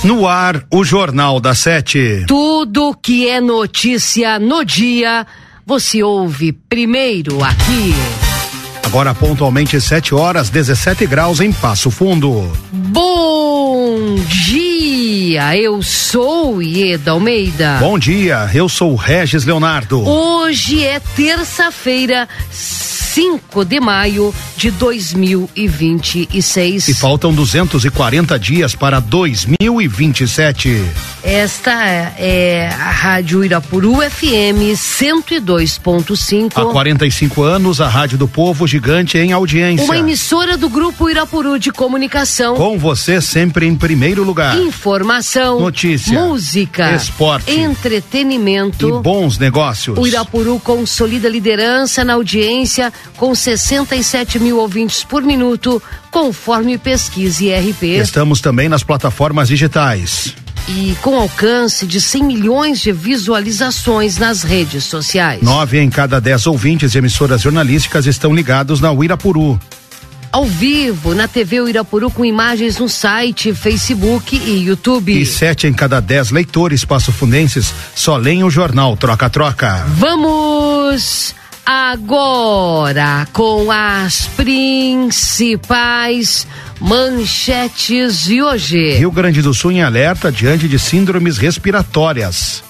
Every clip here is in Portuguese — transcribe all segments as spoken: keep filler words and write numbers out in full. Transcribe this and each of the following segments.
No ar, o Jornal da Sete. Tudo que é notícia no dia, você ouve primeiro aqui. Agora pontualmente sete horas, dezessete graus em Passo Fundo. Bom dia, eu sou Ieda Almeida. Bom dia, eu sou Regis Leonardo. Hoje é terça-feira, cinco de maio de dois mil e vinte e seis. E faltam duzentos e quarenta dias para dois mil e vinte e sete. Esta é a Rádio Irapuru F M cento e dois ponto cinco. Há quarenta e cinco anos, a Rádio do Povo, gigante em audiência. Uma emissora do Grupo Irapuru de Comunicação. Com você sempre em primeiro lugar. Informação, notícia, música, esporte, entretenimento e bons negócios. O Irapuru consolida a liderança na audiência com sessenta e sete mil ouvintes por minuto, conforme pesquisa I R P. Estamos também nas plataformas digitais. E com alcance de cem milhões de visualizações nas redes sociais. Nove em cada dez ouvintes de emissoras jornalísticas estão ligados na Uirapuru. Ao vivo, na T V Uirapuru, com imagens no site, Facebook e YouTube. E sete em cada dez leitores passofundenses só leem o jornal Troca-Troca. Vamos agora com as principais manchetes de hoje. Rio Grande do Sul em alerta diante de síndromes respiratórias.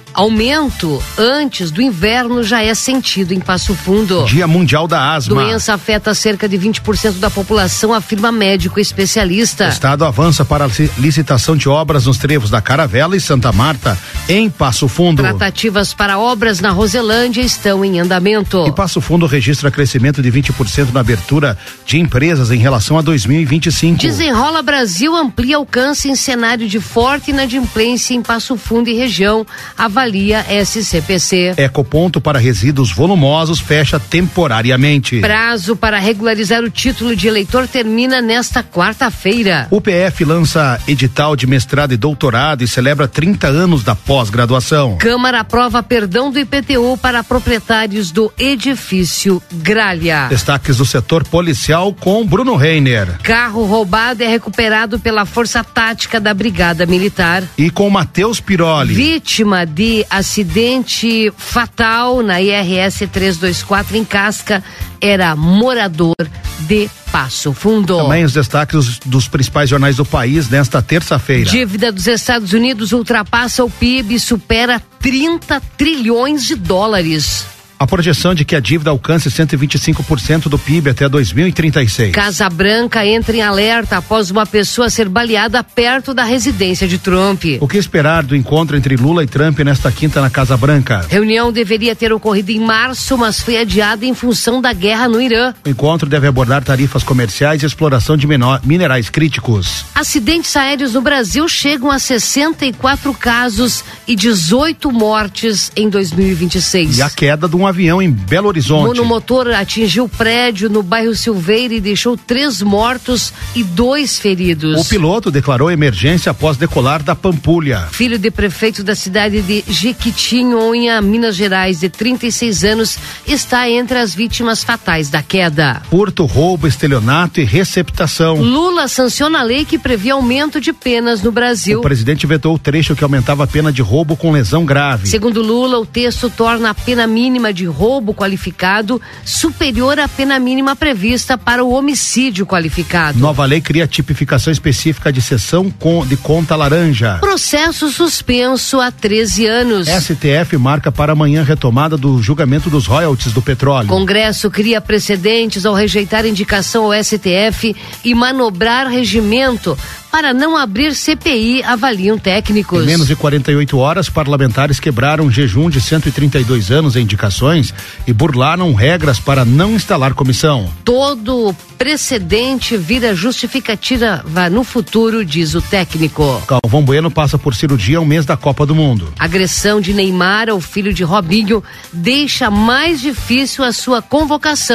Aumento antes do inverno já é sentido em Passo Fundo. Dia Mundial da Asma. Doença afeta cerca de vinte por cento da população, afirma médico especialista. O Estado avança para a licitação de obras nos trevos da Caravela e Santa Marta, em Passo Fundo. Tratativas para obras na Roselândia estão em andamento. E Passo Fundo registra crescimento de vinte por cento na abertura de empresas em relação a dois mil e vinte e cinco. Desenrola Brasil amplia alcance em cenário de forte inadimplência em Passo Fundo e região. Avalia S C P C. Ecoponto para resíduos volumosos fecha temporariamente. Prazo para regularizar o título de eleitor termina nesta quarta-feira. O P F lança edital de mestrado e doutorado e celebra trinta anos da pós-graduação. Câmara aprova perdão do I P T U para proprietários do edifício Gralha. Destaques do setor policial com Bruno Reiner. Carro roubado é recuperado pela Força Tática da Brigada Militar. E com Matheus Piroli. Vítima de acidente fatal na I R S trezentos e vinte e quatro em Casca, era morador de Passo Fundo. Também os destaques dos principais jornais do país nesta terça-feira. Dívida dos Estados Unidos ultrapassa o P I B e supera trinta trilhões de dólares. A projeção de que a dívida alcance cento e vinte e cinco por cento do P I B até dois mil e trinta e seis. Casa Branca entra em alerta após uma pessoa ser baleada perto da residência de Trump. O que esperar do encontro entre Lula e Trump nesta quinta na Casa Branca? Reunião deveria ter ocorrido em março, mas foi adiada em função da guerra no Irã. O encontro deve abordar tarifas comerciais e exploração de menor, minerais críticos. Acidentes aéreos no Brasil chegam a sessenta e quatro casos e dezoito mortes em dois mil e vinte e seis. E a queda de um avião em Belo Horizonte. O monomotor atingiu o prédio no bairro Silveira e deixou três mortos e dois feridos. O piloto declarou emergência após decolar da Pampulha. Filho de prefeito da cidade de Jequitinhonha, Minas Gerais, de trinta e seis anos, está entre as vítimas fatais da queda. Furto, roubo, estelionato e receptação. Lula sanciona a lei que previa aumento de penas no Brasil. O presidente vetou o trecho que aumentava a pena de roubo com lesão grave. Segundo Lula, o texto torna a pena mínima de roubo qualificado superior à pena mínima prevista para o homicídio qualificado. Nova lei cria tipificação específica de cessão de conta laranja. Processo suspenso há treze anos. S T F marca para amanhã retomada do julgamento dos royalties do petróleo. Congresso cria precedentes ao rejeitar indicação ao S T F e manobrar regimento para não abrir C P I, avaliam técnicos. Em menos de quarenta e oito horas, parlamentares quebraram um jejum de cento e trinta e dois anos em indicações e burlaram regras para não instalar comissão. Todo precedente vira justificativa no futuro, diz o técnico. Galvão Bueno passa por cirurgia um mês da Copa do Mundo. Agressão de Neymar ao filho de Robinho deixa mais difícil a sua convocação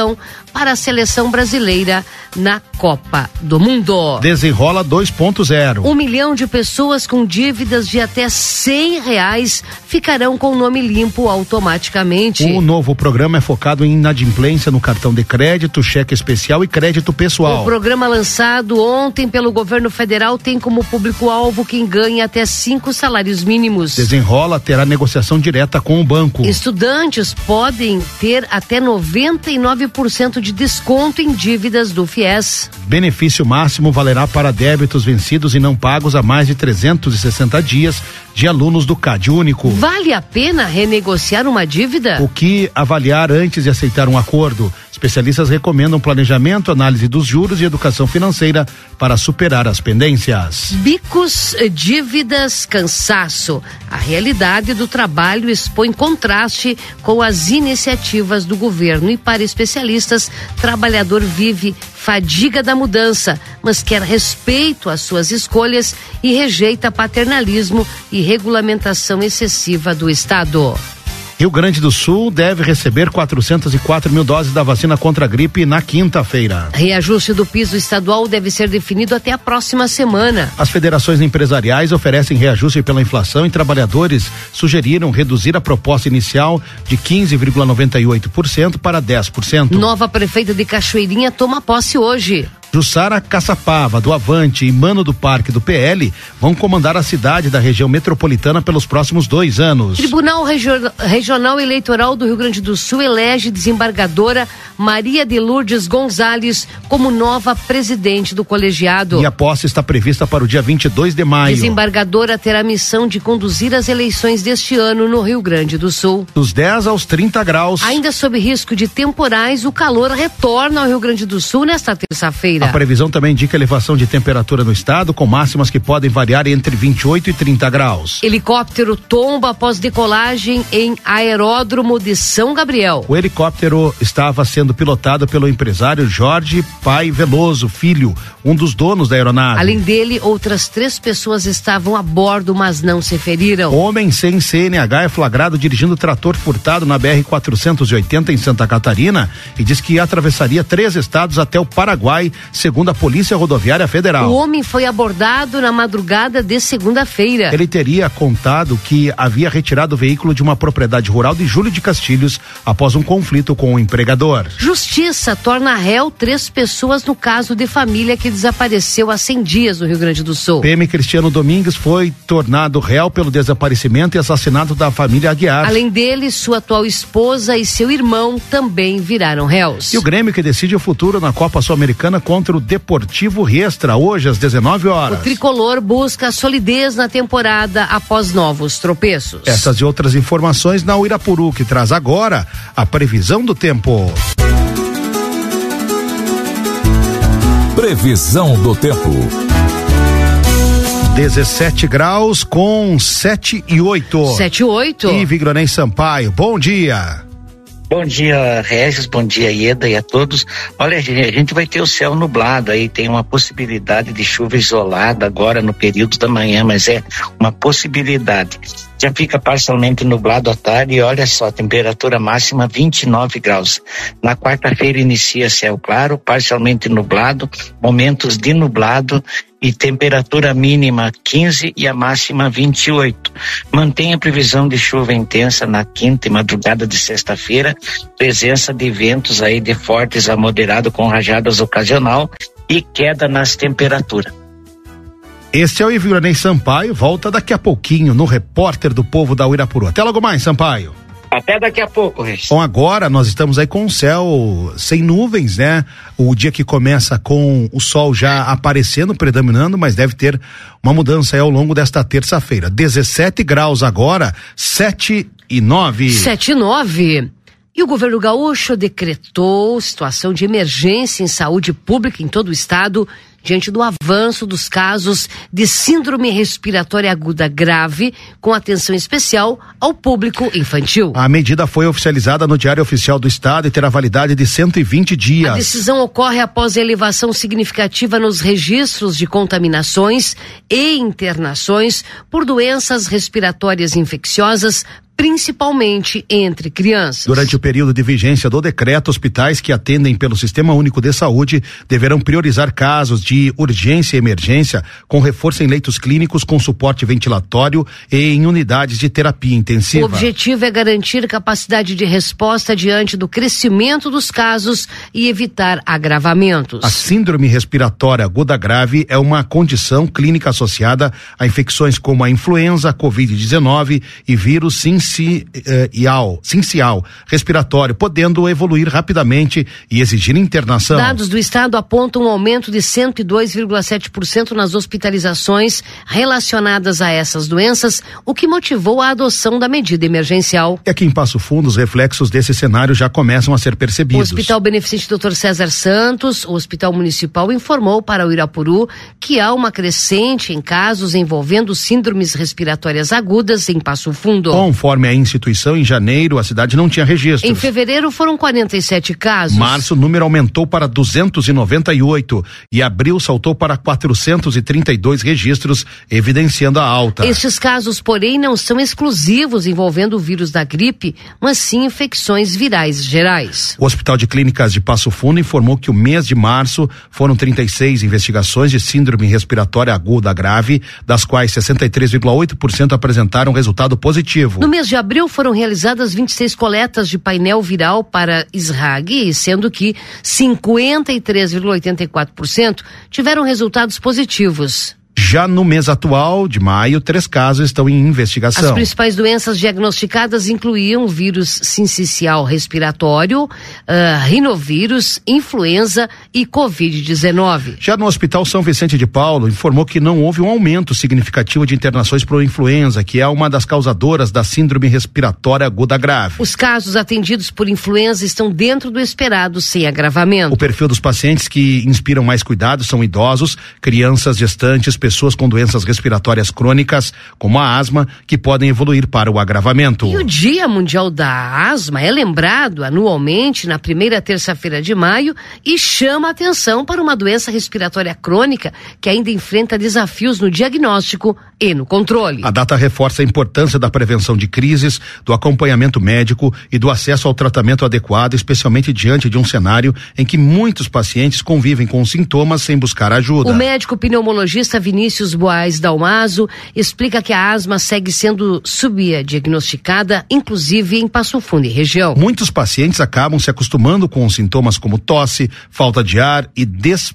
para a seleção brasileira na Copa do Mundo. Desenrola dois ponto zero. Um milhão de pessoas com dívidas de até cem reais ficarão com o nome limpo automaticamente. O novo programa é focado em inadimplência no cartão de crédito, cheque especial e crédito pessoal. O programa lançado ontem pelo governo federal tem como público-alvo quem ganha até cinco salários mínimos. Desenrola terá negociação direta com o banco. Estudantes podem ter até noventa e nove por cento de desconto em dívidas do FIES. Benefício máximo valerá para débitos vencidos e não pagos há mais de trezentos e sessenta dias de alunos do CAD Único. Vale a pena renegociar uma dívida? O que avaliar antes de aceitar um acordo? Especialistas recomendam planejamento, análise dos juros e educação financeira para superar as pendências. Bicos, dívidas, cansaço. A realidade do trabalho expõe contraste com as iniciativas do governo e, para especialistas, trabalhador vive fadiga da mudança, mas quer respeito às suas escolhas e rejeita paternalismo e regulamentação excessiva do Estado. Rio Grande do Sul deve receber quatrocentos e quatro mil doses da vacina contra a gripe na quinta-feira. Reajuste do piso estadual deve ser definido até a próxima semana. As federações empresariais oferecem reajuste pela inflação e trabalhadores sugeriram reduzir a proposta inicial de quinze vírgula noventa e oito por cento para dez por cento. Nova prefeita de Cachoeirinha toma posse hoje. Jussara Caçapava, do Avante, e Mano do Parque, do P L, vão comandar a cidade da região metropolitana pelos próximos dois anos. Tribunal Regio- Regional Eleitoral do Rio Grande do Sul elege desembargadora Maria de Lourdes Gonzalez como nova presidente do colegiado. E a posse está prevista para o dia vinte e dois de maio. Desembargadora terá a missão de conduzir as eleições deste ano no Rio Grande do Sul. Dos dez aos trinta graus. Ainda sob risco de temporais, o calor retorna ao Rio Grande do Sul nesta terça-feira. A previsão também indica elevação de temperatura no estado, com máximas que podem variar entre vinte e oito e trinta graus. Helicóptero tomba após decolagem em aeródromo de São Gabriel. O helicóptero estava sendo pilotado pelo empresário Jorge Pai Veloso Filho, um dos donos da aeronave. Além dele, outras três pessoas estavam a bordo, mas não se feriram. Homem sem C N H é flagrado dirigindo trator furtado na B R quatrocentos e oitenta em Santa Catarina e diz que atravessaria três estados até o Paraguai, segundo a Polícia Rodoviária Federal. O homem foi abordado na madrugada de segunda-feira. Ele teria contado que havia retirado o veículo de uma propriedade rural de Júlio de Castilhos após um conflito com o empregador. Justiça torna réu três pessoas no caso de família que desapareceu há cem dias no Rio Grande do Sul. P M Cristiano Domingues foi tornado réu pelo desaparecimento e assassinato da família Aguiar. Além dele, sua atual esposa e seu irmão também viraram réus. E o Grêmio que decide o futuro na Copa Sul-Americana contra o Deportivo Riestra, hoje às dezenove horas. O tricolor busca solidez na temporada após novos tropeços. Essas e outras informações na Uirapuru, que traz agora a previsão do tempo. Previsão do tempo. dezessete graus com sete e oito. sete e oito. E Vigronei Sampaio, bom dia. Bom dia, Regis, bom dia, Ieda, e a todos. Olha, a gente vai ter o céu nublado aí, tem uma possibilidade de chuva isolada agora no período da manhã, mas é uma possibilidade. Já fica parcialmente nublado à tarde e olha só, temperatura máxima vinte e nove graus. Na quarta-feira inicia céu claro, parcialmente nublado, momentos de nublado e temperatura mínima quinze e a máxima vinte e oito. Mantém a previsão de chuva intensa na quinta e madrugada de sexta-feira, presença de ventos aí de fortes a moderado com rajadas ocasional e queda nas temperaturas. Este é o Vigronei Sampaio, volta daqui a pouquinho no Repórter do Povo da Uirapuru. Até logo mais, Sampaio. Até daqui a pouco, Regis. Bom, agora nós estamos aí com o céu sem nuvens, né? O dia que começa com o sol já aparecendo, predominando, mas deve ter uma mudança aí ao longo desta terça-feira. dezessete graus agora, sete e nove. sete e nove. E o governo gaúcho decretou situação de emergência em saúde pública em todo o estado, diante do avanço dos casos de síndrome respiratória aguda grave, com atenção especial ao público infantil. A medida foi oficializada no Diário Oficial do Estado e terá validade de cento e vinte dias. A decisão ocorre após a elevação significativa nos registros de contaminações e internações por doenças respiratórias infecciosas principalmente entre crianças. Durante o período de vigência do decreto, hospitais que atendem pelo Sistema Único de Saúde deverão priorizar casos de urgência e emergência com reforço em leitos clínicos com suporte ventilatório e em unidades de terapia intensiva. O objetivo é garantir capacidade de resposta diante do crescimento dos casos e evitar agravamentos. A síndrome respiratória aguda grave é uma condição clínica associada a infecções como a influenza, a covid dezenove e vírus sincial, sincial respiratório, podendo evoluir rapidamente e exigir internação. Dados do estado apontam um aumento de cento e dois vírgula sete por cento nas hospitalizações relacionadas a essas doenças, o que motivou a adoção da medida emergencial. E aqui em Passo Fundo, os reflexos desse cenário já começam a ser percebidos. O Hospital Beneficente doutor César Santos, o Hospital Municipal, informou para o Irapuru que há uma crescente em casos envolvendo síndromes respiratórias agudas em Passo Fundo. Conforme a instituição, em janeiro a cidade não tinha registros. Em fevereiro foram quarenta e sete casos. Março o número aumentou para duzentos e noventa e oito e abril saltou para quatrocentos e trinta e dois registros, evidenciando a alta. Estes casos, porém, não são exclusivos envolvendo o vírus da gripe, mas sim infecções virais gerais. O Hospital de Clínicas de Passo Fundo informou que o mês de março foram trinta e seis investigações de síndrome respiratória aguda grave, das quais sessenta e três vírgula oito por cento apresentaram resultado positivo. No mês de abril foram realizadas vinte e seis coletas de painel viral para S R A G, sendo que cinquenta e três vírgula oitenta e quatro por cento tiveram resultados positivos. Já no mês atual, de maio, três casos estão em investigação. As principais doenças diagnosticadas incluíam vírus sincicial respiratório, uh, rinovírus, influenza e covid dezenove. Já no Hospital São Vicente de Paulo, informou que não houve um aumento significativo de internações por influenza, que é uma das causadoras da síndrome respiratória aguda grave. Os casos atendidos por influenza estão dentro do esperado, sem agravamento. O perfil dos pacientes que inspiram mais cuidado são idosos, crianças, gestantes, pessoas com doenças respiratórias crônicas, como a asma, que podem evoluir para o agravamento. E o Dia Mundial da Asma é lembrado anualmente na primeira terça-feira de maio e chama a atenção para uma doença respiratória crônica que ainda enfrenta desafios no diagnóstico e no controle. A data reforça a importância da prevenção de crises, do acompanhamento médico e do acesso ao tratamento adequado, especialmente diante de um cenário em que muitos pacientes convivem com sintomas sem buscar ajuda. O médico pneumologista Vinícius Boaz Dalmaso explica que a asma segue sendo subdiagnosticada, inclusive em Passo Fundo e região. Muitos pacientes acabam se acostumando com sintomas como tosse, falta de ar e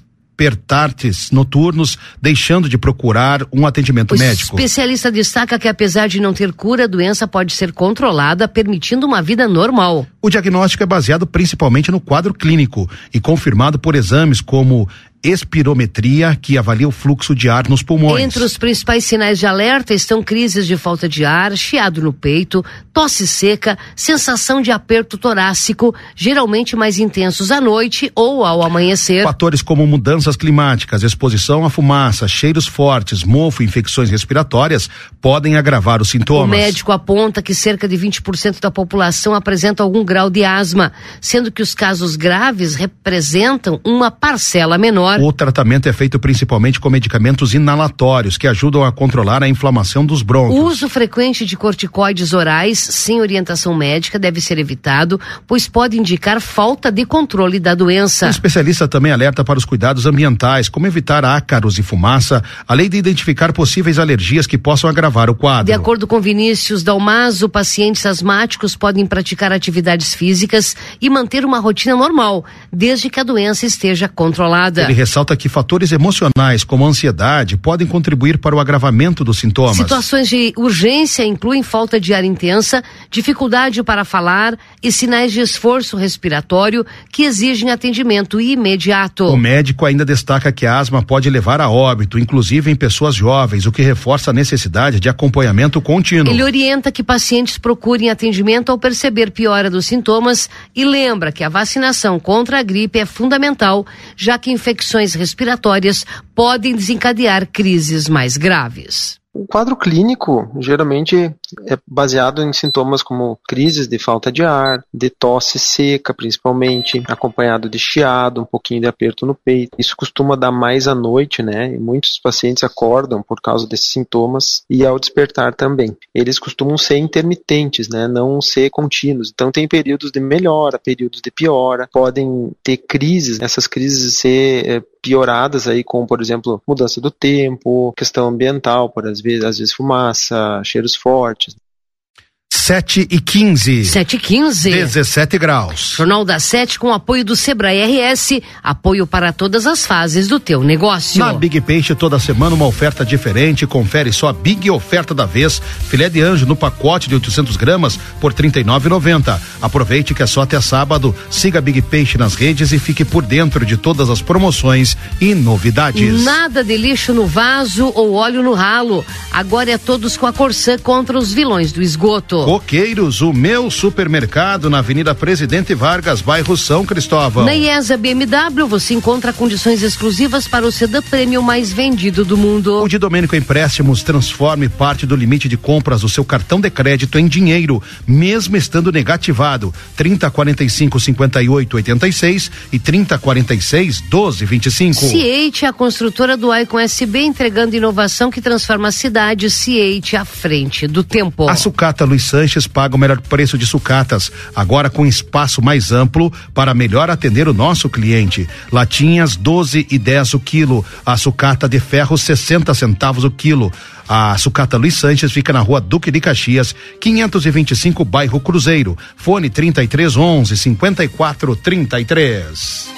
despertares noturnos, deixando de procurar um atendimento o médico. O especialista destaca que, apesar de não ter cura, a doença pode ser controlada, permitindo uma vida normal. O diagnóstico é baseado principalmente no quadro clínico e confirmado por exames como espirometria, que avalia o fluxo de ar nos pulmões. Entre os principais sinais de alerta estão crises de falta de ar, chiado no peito, tosse seca, sensação de aperto torácico, geralmente mais intensos à noite ou ao amanhecer. Fatores como mudanças climáticas, exposição à fumaça, cheiros fortes, mofo e infecções respiratórias podem agravar os sintomas. O médico aponta que cerca de vinte por cento da população apresenta algum grau de asma, sendo que os casos graves representam uma parcela menor. O tratamento é feito principalmente com medicamentos inalatórios que ajudam a controlar a inflamação dos brônquios. O uso frequente de corticoides orais sem orientação médica deve ser evitado, pois pode indicar falta de controle da doença. O especialista também alerta para os cuidados ambientais, como evitar ácaros e fumaça, além de identificar possíveis alergias que possam agravar o quadro. De acordo com Vinícius Dalmaso, pacientes asmáticos podem praticar atividades físicas e manter uma rotina normal, desde que a doença esteja controlada. Ele ressalta que fatores emocionais, como a ansiedade, podem contribuir para o agravamento dos sintomas. Situações de urgência incluem falta de ar intensa, dificuldade para falar e sinais de esforço respiratório que exigem atendimento imediato. O médico ainda destaca que a asma pode levar a óbito, inclusive em pessoas jovens, o que reforça a necessidade de acompanhamento contínuo. Ele orienta que pacientes procurem atendimento ao perceber piora dos sintomas e lembra que a vacinação contra a gripe é fundamental, já que infecções respiratórias podem desencadear crises mais graves. O quadro clínico geralmente é baseado em sintomas como crises de falta de ar, de tosse seca principalmente, acompanhado de chiado, um pouquinho de aperto no peito. Isso costuma dar mais à noite, né? E muitos pacientes acordam por causa desses sintomas e ao despertar também. Eles costumam ser intermitentes, né? Não ser contínuos. Então tem períodos de melhora, períodos de piora, podem ter crises, essas crises ser é, pioradas aí com, por exemplo, mudança do tempo, questão ambiental, por às vezes, às vezes fumaça, cheiros fortes. sete e quinze. sete e quinze. dezessete graus. Jornal da Sete com apoio do Sebrae R S, apoio para todas as fases do teu negócio. Na Big Peixe toda semana uma oferta diferente, confere só a Big Oferta da vez, filé de anjo no pacote de oitocentos gramas por trinta e nove reais e noventa centavos. Aproveite que é só até sábado, siga a Big Peixe nas redes e fique por dentro de todas as promoções e novidades. Nada de lixo no vaso ou óleo no ralo, agora é todos com a Corsã contra os vilões do esgoto. Coqueiros, o meu supermercado na Avenida Presidente Vargas, bairro São Cristóvão. Na IESA B M W você encontra condições exclusivas para o sedã premium mais vendido do mundo. O de Domênico Empréstimos transforme parte do limite de compras do seu cartão de crédito em dinheiro, mesmo estando negativado. trinta, quarenta e cinco, cinquenta e oito, oitenta e seis e trinta, quarenta e seis, doze, vinte e cinco. Ciate, a construtora do Icon S B, entregando inovação que transforma a cidade. Ciate à frente do tempo. A sucata Luiz Sanches paga o melhor preço de sucatas, agora com espaço mais amplo para melhor atender o nosso cliente. Latinhas doze e dez o quilo, a sucata de ferro sessenta centavos o quilo. A sucata Luiz Sanches fica na rua Duque de Caxias, quinhentos e vinte e cinco, bairro Cruzeiro. Fone trinta e três, onze, cinquenta e quatro, trinta e três.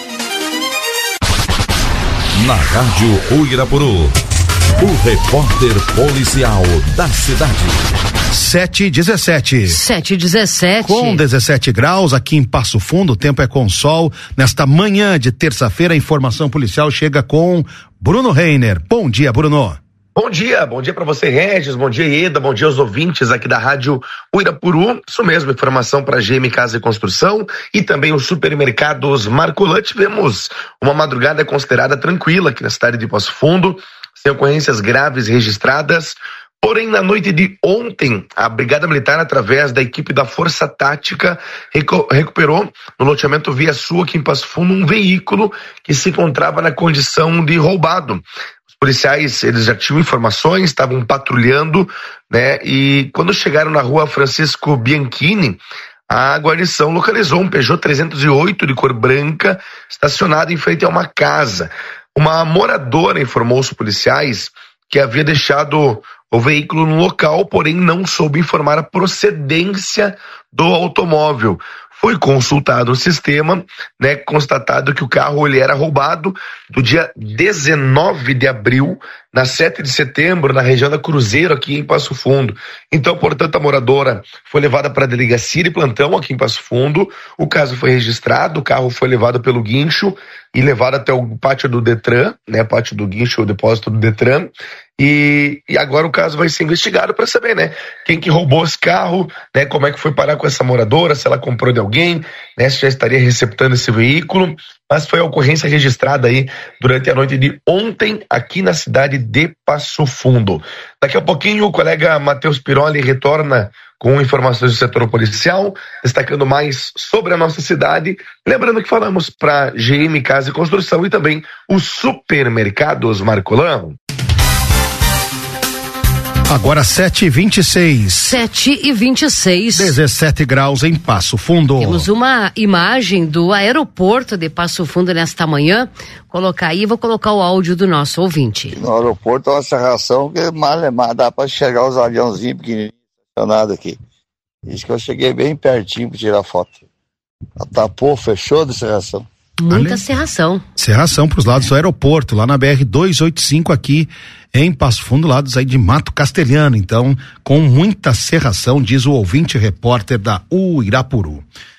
Na Rádio Uirapuru, o repórter policial da cidade. sete e dezessete. sete e dezessete. Com dezessete graus aqui em Passo Fundo, o tempo é com sol. Nesta manhã de terça-feira, a informação policial chega com Bruno Reiner. Bom dia, Bruno. Bom dia, bom dia para você, Regis, bom dia, Ieda, bom dia aos ouvintes aqui da Rádio Uirapuru. Isso mesmo, informação para G M Casa e Construção e também os supermercados Marcolan. Tivemos uma madrugada considerada tranquila aqui na cidade de Passo Fundo, sem ocorrências graves registradas. Porém, na noite de ontem, a Brigada Militar, através da equipe da Força Tática, recu- recuperou no loteamento Via Sul, aqui em Passo Fundo, um veículo que se encontrava na condição de roubado. Os policiais, eles já tinham informações, estavam patrulhando, né? E quando chegaram na rua Francisco Bianchini, a guarnição localizou um Peugeot trezentos e oito de cor branca, estacionado em frente a uma casa. Uma moradora informou os policiais que havia deixado o veículo no local, porém não soube informar a procedência do automóvel. Foi consultado o sistema, né, constatado que o carro ele era roubado do dia dezenove de abril, na sete de setembro, na região da Cruzeiro, aqui em Passo Fundo. Então, portanto, a moradora foi levada para a delegacia de plantão aqui em Passo Fundo, o caso foi registrado, o carro foi levado pelo guincho e levado até o pátio do Detran, né, pátio do guincho, o depósito do Detran, e, e agora o caso vai ser investigado para saber, né, quem que roubou esse carro, né, como é que foi parar com essa moradora, se ela comprou de alguém, né, se já estaria receptando esse veículo, mas foi a ocorrência registrada aí durante a noite de ontem aqui na cidade de Passo Fundo. Daqui a pouquinho o colega Matheus Piroli retorna com informações do setor policial, destacando mais sobre a nossa cidade. Lembrando que falamos para G M Casa e Construção e também os supermercados Marcolan. Agora sete e vinte e seis. sete e vinte e seis. dezessete graus em Passo Fundo. Temos uma imagem do aeroporto de Passo Fundo nesta manhã. Colocar aí, vou colocar o áudio do nosso ouvinte. No aeroporto é uma serração que mal é mal, dá para enxergar os aviãozinhos pequenininhos estacionados aqui. Isso que eu cheguei bem pertinho para tirar foto. Tapou, fechou de serração. Muita Ali, serração. Serração para os lados do aeroporto, lá na B R duzentos e oitenta e cinco aqui em Passo Fundo, lados aí de Mato Castelhano. Então, com muita serração, diz o ouvinte repórter da Uirapuru.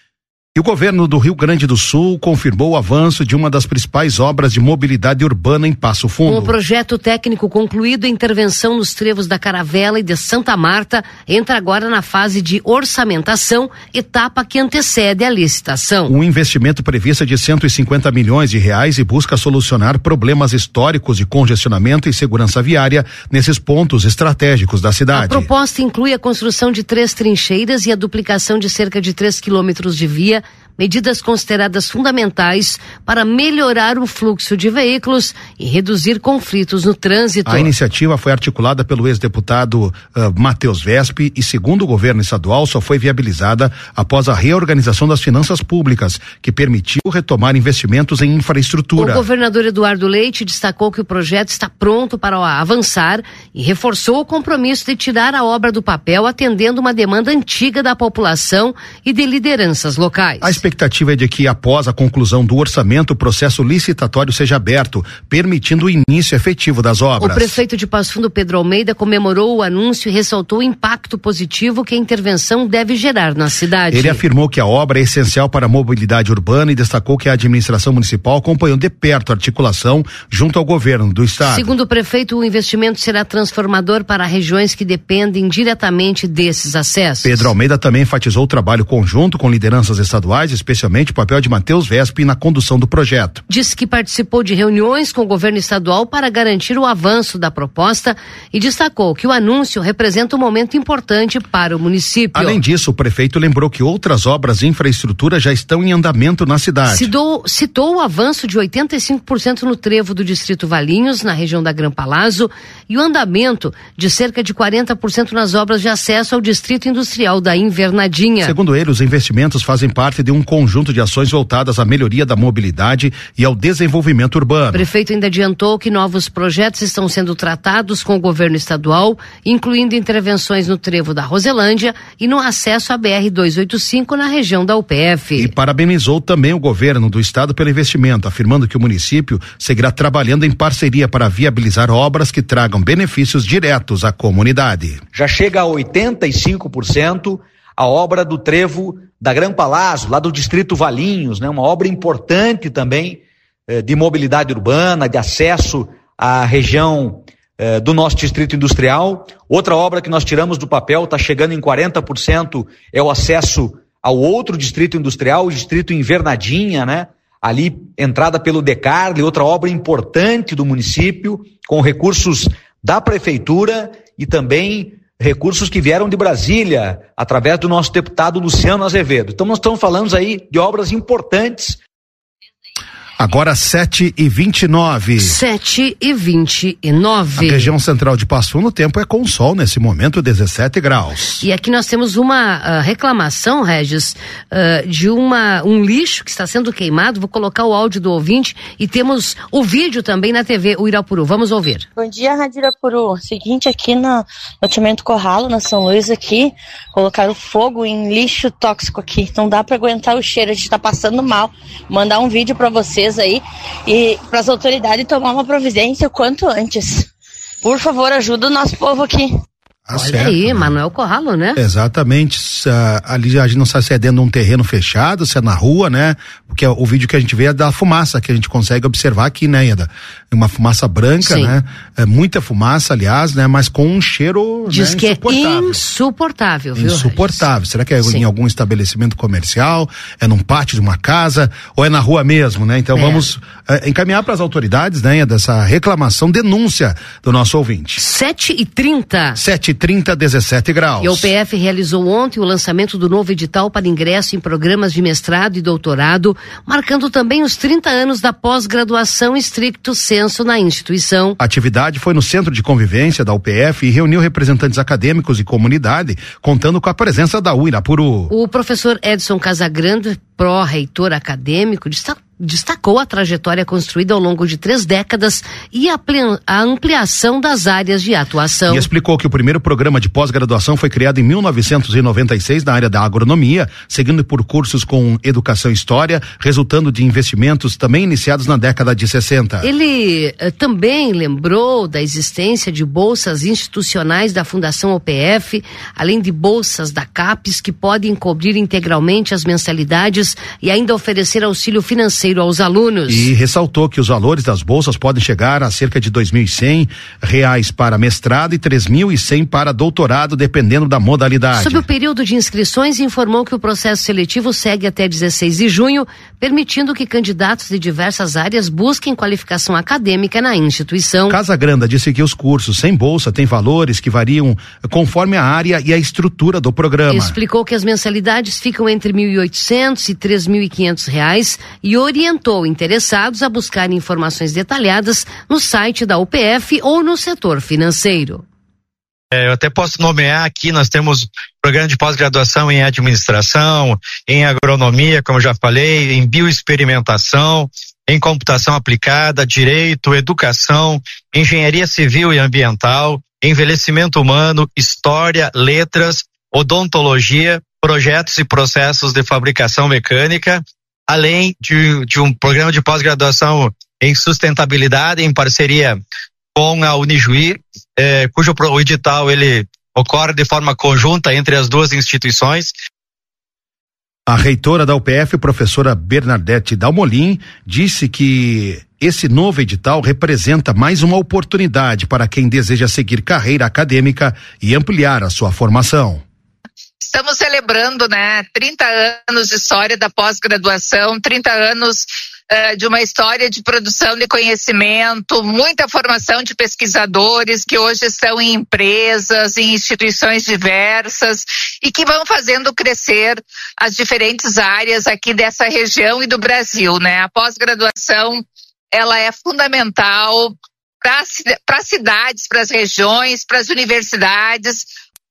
E o governo do Rio Grande do Sul confirmou o avanço de uma das principais obras de mobilidade urbana em Passo Fundo. Com o projeto técnico concluído, a intervenção nos trevos da Caravela e de Santa Marta entra agora na fase de orçamentação, etapa que antecede a licitação. Um investimento previsto de cento e cinquenta milhões de reais e busca solucionar problemas históricos de congestionamento e segurança viária nesses pontos estratégicos da cidade. A proposta inclui a construção de três trincheiras e a duplicação de cerca de três quilômetros de via, medidas consideradas fundamentais para melhorar o fluxo de veículos e reduzir conflitos no trânsito. A iniciativa foi articulada pelo ex-deputado uh, Matheus Vespe e, segundo o governo estadual, só foi viabilizada após a reorganização das finanças públicas, que permitiu retomar investimentos em infraestrutura. O governador Eduardo Leite destacou que o projeto está pronto para avançar e reforçou o compromisso de tirar a obra do papel, atendendo uma demanda antiga da população e de lideranças locais. A expectativa é de que, após a conclusão do orçamento, o processo licitatório seja aberto, permitindo o início efetivo das obras. O prefeito de Passo Fundo, Pedro Almeida, comemorou o anúncio e ressaltou o impacto positivo que a intervenção deve gerar na cidade. Ele afirmou que a obra é essencial para a mobilidade urbana e destacou que a administração municipal acompanhou de perto a articulação junto ao governo do estado. Segundo o prefeito, o investimento será transformador para regiões que dependem diretamente desses acessos. Pedro Almeida também enfatizou o trabalho conjunto com lideranças estaduais, especialmente o papel de Matheus Vespe na condução do projeto. Disse que participou de reuniões com o governo estadual para garantir o avanço da proposta e destacou que o anúncio representa um momento importante para o município. Além disso, o prefeito lembrou que outras obras de infraestrutura já estão em andamento na cidade. Citou, citou o avanço de oitenta e cinco por cento no trevo do distrito Valinhos, na região da Gran Palazzo, e o andamento de cerca de quarenta por cento nas obras de acesso ao distrito industrial da Invernadinha. Segundo ele, os investimentos fazem parte de um conjunto de ações voltadas à melhoria da mobilidade e ao desenvolvimento urbano. O prefeito ainda adiantou que novos projetos estão sendo tratados com o governo estadual, incluindo intervenções no trevo da Roselândia e no acesso à B R duzentos e oitenta e cinco na região da U P F. E parabenizou também o governo do estado pelo investimento, afirmando que o município seguirá trabalhando em parceria para viabilizar obras que tragam benefícios diretos à comunidade. Já chega a oitenta e cinco por cento a obra do trevo da Gran Palazzo, lá do distrito Valinhos, né? Uma obra importante também eh, de mobilidade urbana, de acesso à região eh, do nosso distrito industrial. Outra obra que nós tiramos do papel, está chegando em quarenta por cento, é o acesso ao outro distrito industrial, o distrito Invernadinha, né? Ali, entrada pelo Decarle, outra obra importante do município, com recursos da prefeitura e também recursos que vieram de Brasília, através do nosso deputado Luciano Azevedo. Então nós estamos falando aí de obras importantes. Agora sete e vinte e nove. sete e vinte e nove. A região central de Passo Fundo, o tempo é com sol, nesse momento dezessete graus. E aqui nós temos uma uh, reclamação, Regis, uh, de uma, um lixo que está sendo queimado. Vou colocar o áudio do ouvinte e temos o vídeo também na T V o Irapuru. Vamos ouvir. Bom dia, Rádio Irapuru. Seguinte, aqui no loteamento Corralo, na São Luís, aqui, colocaram fogo em lixo tóxico aqui. Não dá para aguentar o cheiro, a gente tá passando mal. Mandar um vídeo para vocês aí e para as autoridades tomar uma providência o quanto antes. Por favor, ajuda o nosso povo aqui. Tá Olha certo, aí, né? Manuel Corralo, né? Exatamente. Uh, ali a gente não sabe se é dentro de um terreno fechado, se é na rua, né? Porque o vídeo que a gente vê é da fumaça, que a gente consegue observar aqui, né, Ieda? Uma fumaça branca, Sim. né? É muita fumaça, aliás, né? Mas com um cheiro, Diz né, que insuportável. é insuportável, viu? Insuportável. Será que é Sim. em algum estabelecimento comercial? É num pátio de uma casa? Ou é na rua mesmo, né? Então É. vamos é, encaminhar para as autoridades, né? Dessa reclamação, denúncia do nosso ouvinte. sete e trinta. sete e trinta, dezessete graus. E a U P F realizou ontem o lançamento do novo edital para ingresso em programas de mestrado e doutorado, marcando também os trinta anos da pós-graduação estricto sensu na instituição. A atividade foi no Centro de Convivência da U P F e reuniu representantes acadêmicos e comunidade, contando com a presença da U Irapuru. O professor Edson Casagrande, pró-reitor acadêmico, destacou a trajetória construída ao longo de três décadas e a, a ampliação das áreas de atuação. E explicou que o primeiro programa de pós-graduação foi criado em mil novecentos e noventa e seis na área da agronomia, seguindo por cursos com educação e história, resultando de investimentos também iniciados na década de sessenta. Ele eh, também lembrou da existência de bolsas institucionais da Fundação O P F, além de bolsas da CAPES, que podem cobrir integralmente as mensalidades e ainda oferecer auxílio financeiro aos alunos. E ressaltou que os valores das bolsas podem chegar a cerca de dois mil e cem reais para mestrado e três mil e cem para doutorado, dependendo da modalidade. Sobre o período de inscrições, informou que o processo seletivo segue até dezesseis de junho, permitindo que candidatos de diversas áreas busquem qualificação acadêmica na instituição. Casa Grande disse que os cursos sem bolsa têm valores que variam conforme a área e a estrutura do programa. Explicou que as mensalidades ficam entre mil e oitocentos e três mil e quinhentos reais e orientou interessados a buscar informações detalhadas no site da U P F ou no setor financeiro. É, eu até posso nomear aqui, nós temos programa de pós-graduação em administração, em agronomia, como eu já falei, em bioexperimentação, em computação aplicada, direito, educação, engenharia civil e ambiental, envelhecimento humano, história, letras, odontologia, projetos e processos de fabricação mecânica, além de, de um programa de pós-graduação em sustentabilidade, em parceria com a Unijuí, eh, cujo o edital ele ocorre de forma conjunta entre as duas instituições. A reitora da U P F, professora Bernadette Dalmolin, disse que esse novo edital representa mais uma oportunidade para quem deseja seguir carreira acadêmica e ampliar a sua formação. Estamos celebrando, né, trinta anos de história da pós-graduação, trinta anos uh, de uma história de produção de conhecimento, muita formação de pesquisadores que hoje estão em empresas, em instituições diversas e que vão fazendo crescer as diferentes áreas aqui dessa região e do Brasil, né? A pós-graduação, ela é fundamental para as cidades, para as regiões, para as universidades.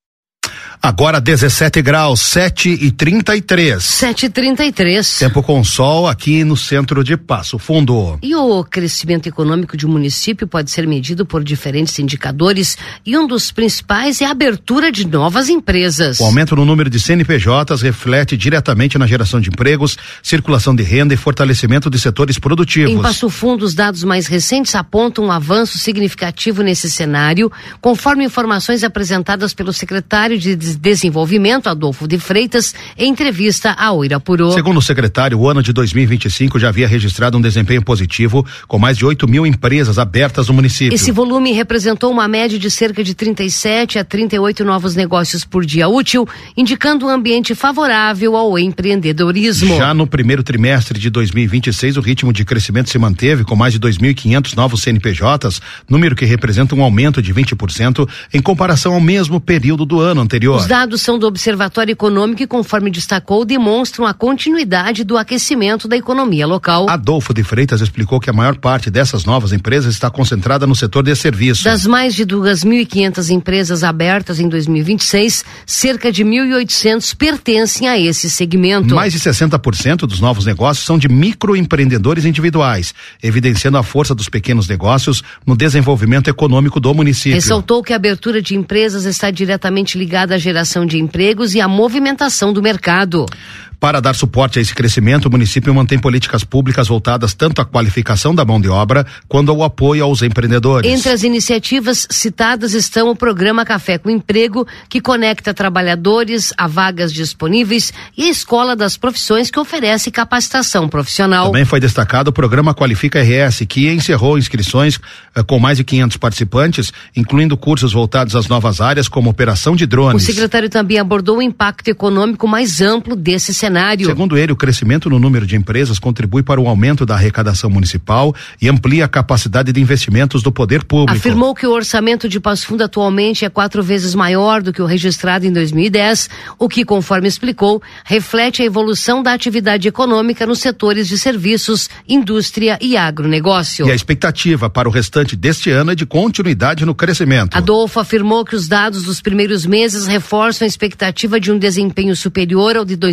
Agora dezessete graus, sete e trinta e três. sete e trinta e três. Tempo com sol aqui no centro de Passo Fundo. E o crescimento econômico de um município pode ser medido por diferentes indicadores e um dos principais é a abertura de novas empresas. O aumento no número de C N P Js reflete diretamente na geração de empregos, circulação de renda e fortalecimento de setores produtivos. Em Passo Fundo, os dados mais recentes apontam um avanço significativo nesse cenário, conforme informações apresentadas pelo secretário de Desenvolvimento, Adolfo de Freitas, em entrevista ao Irapuru. Segundo o secretário, o ano de dois mil e vinte e cinco já havia registrado um desempenho positivo, com mais de oito mil empresas abertas no município. Esse volume representou uma média de cerca de trinta e sete a trinta e oito novos negócios por dia útil, indicando um ambiente favorável ao empreendedorismo. Já no primeiro trimestre de dois mil e vinte e seis, o ritmo de crescimento se manteve, com mais de dois mil e quinhentos novos C N P Js, número que representa um aumento de vinte por cento em comparação ao mesmo período do ano anterior. Os dados são do Observatório Econômico e, conforme destacou, demonstram a continuidade do aquecimento da economia local. Adolfo de Freitas explicou que a maior parte dessas novas empresas está concentrada no setor de serviços. Das mais de duas mil e quinhentas empresas abertas em dois mil e vinte e seis, cerca de mil e oitocentos pertencem a esse segmento. Mais de sessenta por cento dos novos negócios são de microempreendedores individuais, evidenciando a força dos pequenos negócios no desenvolvimento econômico do município. Ressaltou que a abertura de empresas está diretamente ligada à geração de empregos e à movimentação do mercado. Para dar suporte a esse crescimento, o município mantém políticas públicas voltadas tanto à qualificação da mão de obra quanto ao apoio aos empreendedores. Entre as iniciativas citadas estão o programa Café com Emprego, que conecta trabalhadores a vagas disponíveis, e a Escola das Profissões, que oferece capacitação profissional. Também foi destacado o programa Qualifica R S, que encerrou inscrições eh, com mais de quinhentos participantes, incluindo cursos voltados às novas áreas, como operação de drones. O secretário também abordou o impacto econômico mais amplo desse cenário. Segundo ele, o crescimento no número de empresas contribui para o aumento da arrecadação municipal e amplia a capacidade de investimentos do poder público. Afirmou que o orçamento de Passo Fundo atualmente é quatro vezes maior do que o registrado em dois mil e dez, o que, conforme explicou, reflete a evolução da atividade econômica nos setores de serviços, indústria e agronegócio. E a expectativa para o restante deste ano é de continuidade no crescimento. Adolfo afirmou que os dados dos primeiros meses reforçam a expectativa de um desempenho superior ao de dois mil e vinte e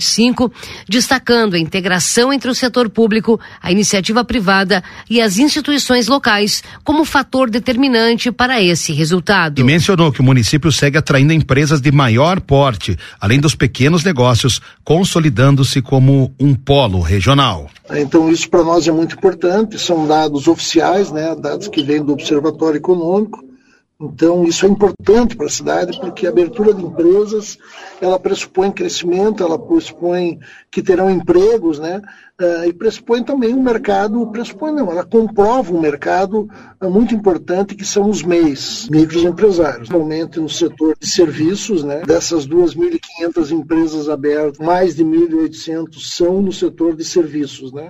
cinco, destacando a integração entre o setor público, a iniciativa privada e as instituições locais como fator determinante para esse resultado. E mencionou que o município segue atraindo empresas de maior porte, além dos pequenos negócios, consolidando-se como um polo regional. Então isso para nós é muito importante, são dados oficiais, né, dados que vêm do Observatório Econômico. Então isso é importante para a cidade, porque a abertura de empresas, ela pressupõe crescimento, ela pressupõe que terão empregos, né? Uh, e pressupõe também um mercado, pressupõe não, ela comprova um mercado uh, muito importante, que são os M E Is, microempresários. Realmente no setor de serviços, né? Dessas duas mil e quinhentas empresas abertas, mais de mil e oitocentos são no setor de serviços, né?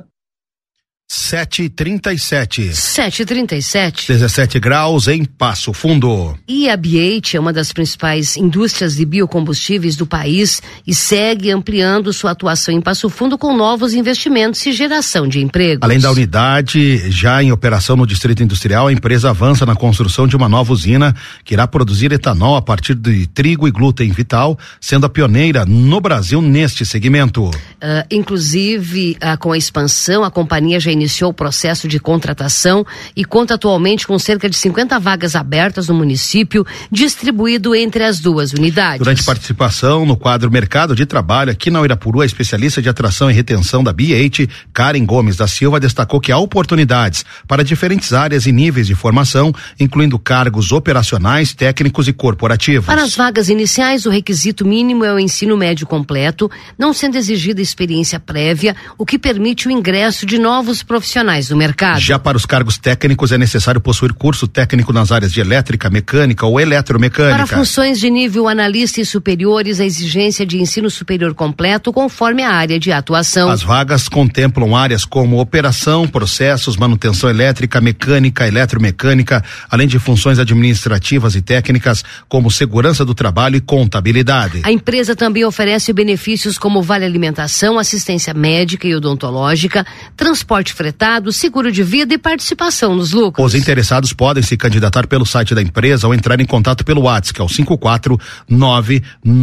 sete e trinta e sete. sete e trinta e sete. dezessete graus em Passo Fundo. E a B eight é uma das principais indústrias de biocombustíveis do país e segue ampliando sua atuação em Passo Fundo com novos investimentos e geração de empregos. Além da unidade já em operação no Distrito Industrial, a empresa avança na construção de uma nova usina que irá produzir etanol a partir de trigo e glúten vital, sendo a pioneira no Brasil neste segmento. Uh, inclusive, uh, com a expansão, a companhia já iniciou o processo de contratação e conta atualmente com cerca de cinquenta vagas abertas no município, distribuído entre as duas unidades. Durante participação no quadro Mercado de Trabalho aqui na Uirapuru, a especialista de atração e retenção da B eight, Karen Gomes da Silva, destacou que há oportunidades para diferentes áreas e níveis de formação, incluindo cargos operacionais, técnicos e corporativos. Para as vagas iniciais, o requisito mínimo é o ensino médio completo, não sendo exigida experiência prévia, o que permite o ingresso de novos profissionais do mercado. Já para os cargos técnicos é necessário possuir curso técnico nas áreas de elétrica, mecânica ou eletromecânica. Para funções de nível analista e superiores, a exigência de ensino superior completo conforme a área de atuação. As vagas contemplam áreas como operação, processos, manutenção elétrica, mecânica, eletromecânica, além de funções administrativas e técnicas como segurança do trabalho e contabilidade. A empresa também oferece benefícios como vale alimentação, assistência médica e odontológica, transporte fretado, seguro de vida e participação nos lucros. Os interessados podem se candidatar pelo site da empresa ou entrar em contato pelo WhatsApp, que é o cinco quatro nove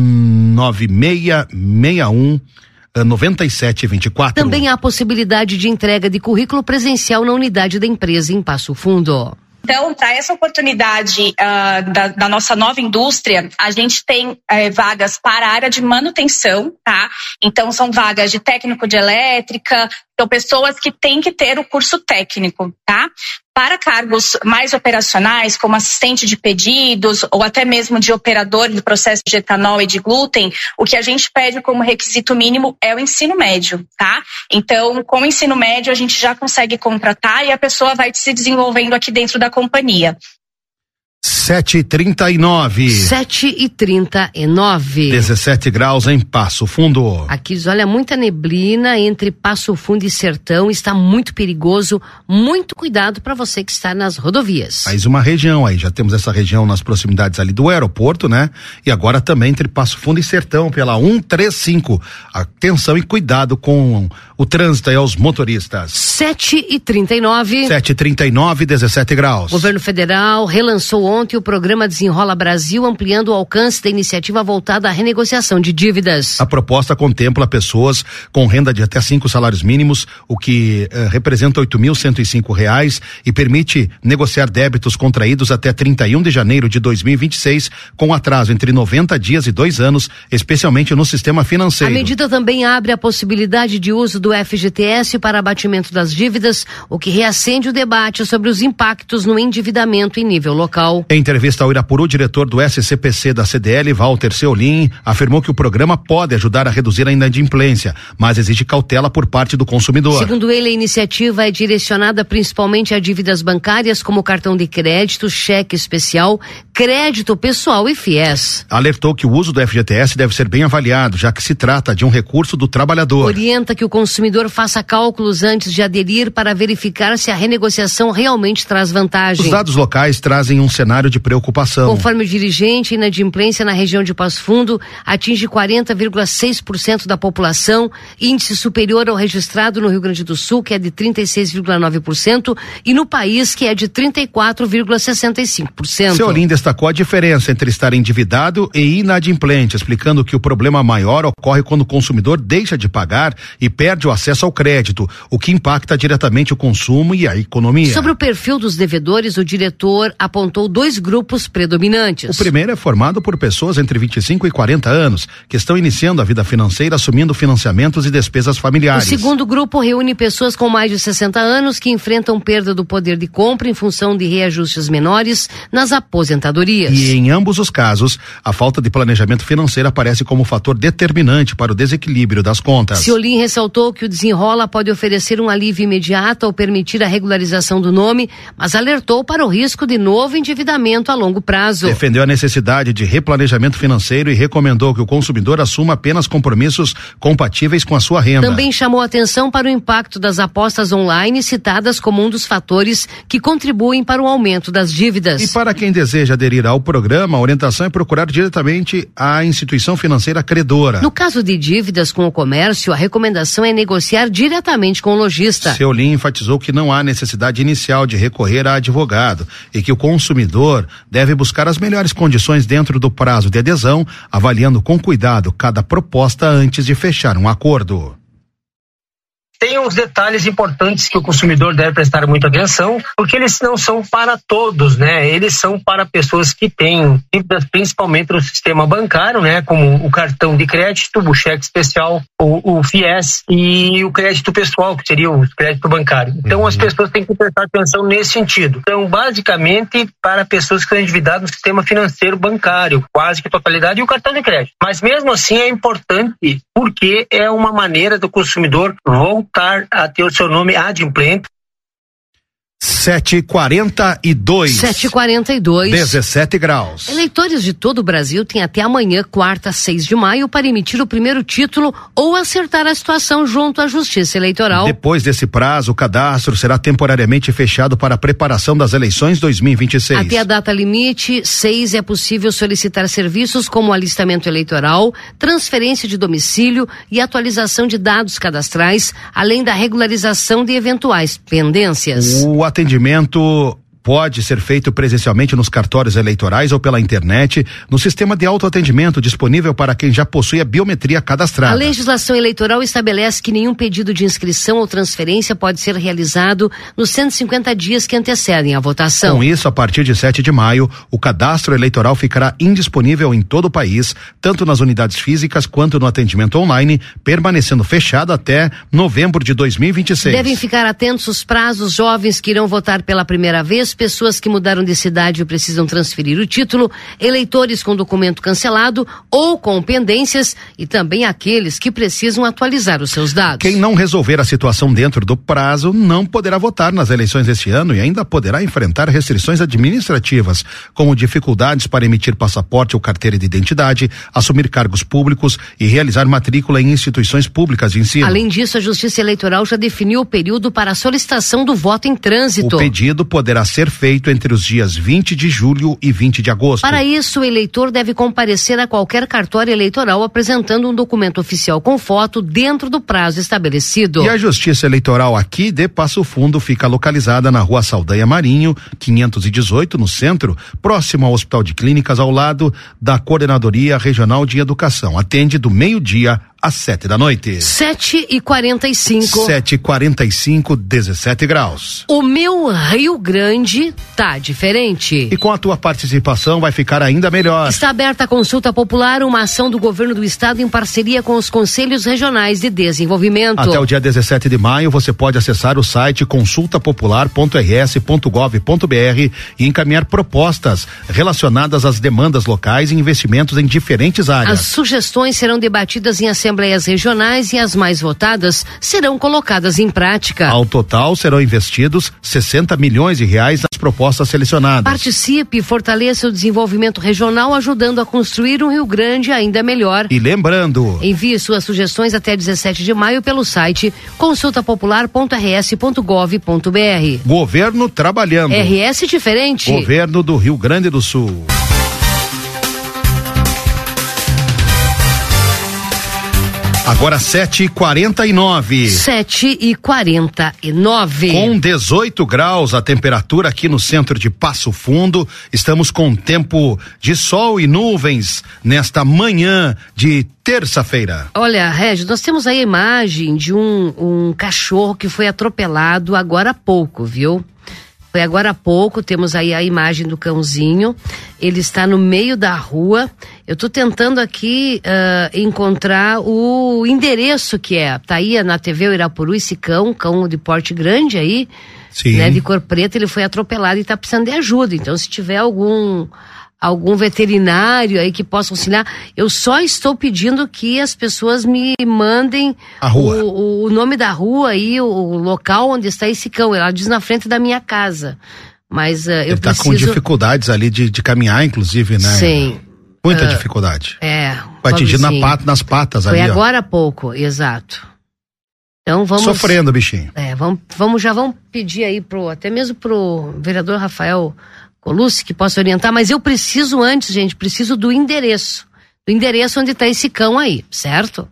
nove seis seis um nove sete dois quatro. Também há a possibilidade de entrega de currículo presencial na unidade da empresa em Passo Fundo. Então, para essa oportunidade uh, da, da nossa nova indústria, a gente tem uh, vagas para a área de manutenção, tá? Então, são vagas de técnico de elétrica, então pessoas que têm que ter o curso técnico, tá? Para cargos mais operacionais, como assistente de pedidos ou até mesmo de operador do processo de etanol e de glúten, o que a gente pede como requisito mínimo é o ensino médio, tá? Então, com o ensino médio, a gente já consegue contratar e a pessoa vai se desenvolvendo aqui dentro da companhia. sete e trinta e nove. sete e trinta e nove. dezessete graus em Passo Fundo. Aqui, olha, muita neblina entre Passo Fundo e Sertão, está muito perigoso, muito cuidado para você que está nas rodovias. Mais uma região aí, já temos essa região nas proximidades ali do aeroporto, né? E agora também entre Passo Fundo e Sertão, pela cento e trinta e cinco. Atenção e cuidado com o trânsito aí aos motoristas. sete e trinta e nove. sete e trinta e nove, dezessete graus. O governo federal relançou ontem o programa Desenrola Brasil, ampliando o alcance da iniciativa voltada à renegociação de dívidas. A proposta contempla pessoas com renda de até cinco salários mínimos, o que eh, representa oito mil cento e cinco reais, e permite negociar débitos contraídos até trinta e um de janeiro de dois mil e vinte e seis, com atraso entre noventa dias e dois anos, especialmente no sistema financeiro. A medida também abre a possibilidade de uso do F G T S para abatimento das dívidas, o que reacende o debate sobre os impactos no endividamento em nível local. Em entrevista ao Uirapuru, o diretor do S C P C da C D L, Walter Seolim, afirmou que o programa pode ajudar a reduzir a inadimplência, mas exige cautela por parte do consumidor. Segundo ele, a iniciativa é direcionada principalmente a dívidas bancárias como cartão de crédito, cheque especial, crédito pessoal e fiéis. Alertou que o uso do F G T S deve ser bem avaliado, já que se trata de um recurso do trabalhador. Orienta que o consumidor faça cálculos antes de aderir para verificar se a renegociação realmente traz vantagem. Os dados locais trazem um cenário de preocupação. Conforme o dirigente, a inadimplência na região de Passo Fundo atinge quarenta vírgula seis por cento da população, índice superior ao registrado no Rio Grande do Sul, que é de trinta e seis vírgula nove por cento, e no país, que é de trinta e quatro vírgula sessenta e cinco por cento. Seu Olim destacou a diferença entre estar endividado e inadimplente, explicando que o problema maior ocorre quando o consumidor deixa de pagar e perde o acesso ao crédito, o que impacta diretamente o consumo e a economia. Sobre o perfil dos devedores, o diretor apontou dois grupos predominantes. O primeiro é formado por pessoas entre vinte e cinco e quarenta anos, que estão iniciando a vida financeira assumindo financiamentos e despesas familiares. O segundo grupo reúne pessoas com mais de sessenta anos que enfrentam perda do poder de compra em função de reajustes menores nas aposentadorias. E em ambos os casos, a falta de planejamento financeiro aparece como fator determinante para o desequilíbrio das contas. Ciolim ressaltou que o Desenrola pode oferecer um alívio imediato ao permitir a regularização do nome, mas alertou para o risco de novo endividamento a longo prazo. Defendeu a necessidade de replanejamento financeiro e recomendou que o consumidor assuma apenas compromissos compatíveis com a sua renda. Também chamou atenção para o impacto das apostas online citadas como um dos fatores que contribuem para o aumento das dívidas. E para quem deseja aderir ao programa, a orientação é procurar diretamente a instituição financeira credora. No caso de dívidas com o comércio, a recomendação é negociar diretamente com o lojista. Seu Lin enfatizou que não há necessidade inicial de recorrer a advogado e que o consumidor deve buscar as melhores condições dentro do prazo de adesão, avaliando com cuidado cada proposta antes de fechar um acordo. Tem uns detalhes importantes que o consumidor deve prestar muita atenção, porque eles não são para todos, né? Eles são para pessoas que têm dívidas principalmente no sistema bancário, né? Como o cartão de crédito, o cheque especial, o, o FIES e o crédito pessoal, que seria o crédito bancário. Então uhum. as pessoas têm que prestar atenção nesse sentido. Então, basicamente, para pessoas que estão endividadas no sistema financeiro bancário, quase que totalidade, e o cartão de crédito. Mas mesmo assim é importante, porque é uma maneira do consumidor voltar a ter o seu nome adimplente. sete e quarenta e dois. sete e quarenta e dois. dezessete graus. Eleitores de todo o Brasil têm até amanhã, quarta, seis de maio, para emitir o primeiro título ou acertar a situação junto à Justiça Eleitoral. Depois desse prazo, o cadastro será temporariamente fechado para a preparação das eleições dois mil e vinte e seis. Até a data limite, seis, é possível solicitar serviços como alistamento eleitoral, transferência de domicílio e atualização de dados cadastrais, além da regularização de eventuais pendências. O atendimento pode ser feito presencialmente nos cartórios eleitorais ou pela internet, no sistema de autoatendimento disponível para quem já possui a biometria cadastrada. A legislação eleitoral estabelece que nenhum pedido de inscrição ou transferência pode ser realizado nos cento e cinquenta dias que antecedem a votação. Com isso, a partir de sete de maio, o cadastro eleitoral ficará indisponível em todo o país, tanto nas unidades físicas quanto no atendimento online, permanecendo fechado até novembro de dois mil e vinte e seis. Devem ficar atentos os prazos, jovens que irão votar pela primeira vez, pessoas que mudaram de cidade e precisam transferir o título, eleitores com documento cancelado ou com pendências e também aqueles que precisam atualizar os seus dados. Quem não resolver a situação dentro do prazo não poderá votar nas eleições deste ano e ainda poderá enfrentar restrições administrativas, como dificuldades para emitir passaporte ou carteira de identidade, assumir cargos públicos e realizar matrícula em instituições públicas de ensino. Além disso, a Justiça Eleitoral já definiu o período para a solicitação do voto em trânsito. O pedido poderá ser feito entre os dias vinte de julho e vinte de agosto. Para isso, o eleitor deve comparecer a qualquer cartório eleitoral apresentando um documento oficial com foto dentro do prazo estabelecido. E a Justiça Eleitoral aqui de Passo Fundo fica localizada na Rua Saldanha Marinho, quinhentos e dezoito, no centro, próximo ao Hospital de Clínicas, ao lado da Coordenadoria Regional de Educação. Atende do meio-dia às sete da noite. sete e quarenta e cinco. sete e quarenta e cinco, dezessete graus. O meu Rio Grande tá diferente. E com a tua participação vai ficar ainda melhor. Está aberta a consulta popular, uma ação do governo do estado em parceria com os conselhos regionais de desenvolvimento. Até o dia dezessete de maio você pode acessar o site consulta popular ponto r s ponto gov ponto b r e encaminhar propostas relacionadas às demandas locais e investimentos em diferentes áreas. As sugestões serão debatidas em assembleia assembleias regionais e as mais votadas serão colocadas em prática. Ao total, serão investidos sessenta milhões de reais nas propostas selecionadas. Participe e fortaleça o desenvolvimento regional, ajudando a construir um Rio Grande ainda melhor. E lembrando, envie suas sugestões até dezessete de maio pelo site consulta popular ponto r s ponto gov ponto b r. Governo trabalhando. R S diferente. Governo do Rio Grande do Sul. Agora sete e quarenta e nove. sete e quarenta e nove. Com dezoito graus a temperatura aqui no centro de Passo Fundo. Estamos com tempo de sol e nuvens nesta manhã de terça-feira. Olha, Régio, nós temos aí a imagem de um, um cachorro que foi atropelado agora há pouco, viu? Foi agora há pouco, temos aí a imagem do cãozinho, ele está no meio da rua. Eu tô tentando aqui uh, encontrar o endereço que é, tá aí na T V o Irapuru, esse cão, cão de porte grande aí, sim, né, de cor preta, ele foi atropelado e tá precisando de ajuda. Então, se tiver algum algum veterinário aí que possa auxiliar, eu só estou pedindo que as pessoas me mandem a rua. O, o nome da rua aí, o, o local onde está esse cão. Ela diz na frente da minha casa, mas uh, eu ele preciso... tá com dificuldades ali de, de caminhar, inclusive, né? Sim. Muita uh, dificuldade. É. Vai atingir na pata, nas patas Foi ali, agora ó. há pouco, exato. Então vamos... Sofrendo, bichinho. É, vamos, vamos, já vamos pedir aí pro, até mesmo pro vereador Rafael Colucci, que possa orientar, mas eu preciso antes, gente, preciso do endereço, do endereço onde está esse cão aí, certo?